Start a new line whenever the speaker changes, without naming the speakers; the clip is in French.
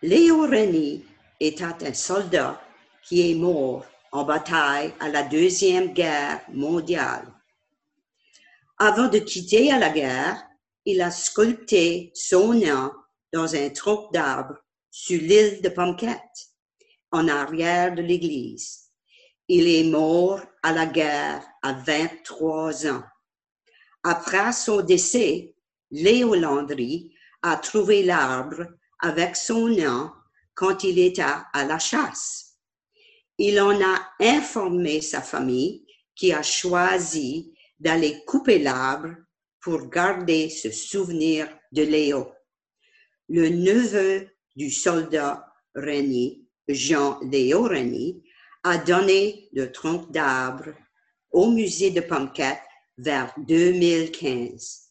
Léo Reyni était un soldat qui est mort en bataille à la Deuxième Guerre mondiale. Avant de quitter la guerre, il a sculpté son nom dans un tronc d'arbre sur l'île de Pomquette, en arrière de l'église. Il est mort à la guerre à 23 ans. Après son décès, Léo Landry a trouvé l'arbre avec son nom quand il était à la chasse. Il en a informé sa famille qui a choisi d'aller couper l'arbre pour garder ce souvenir de Léo. Le neveu du soldat Reyni, Jean-Léo Reyni, a donné le tronc d'arbre au musée de Pomquette vers 2015.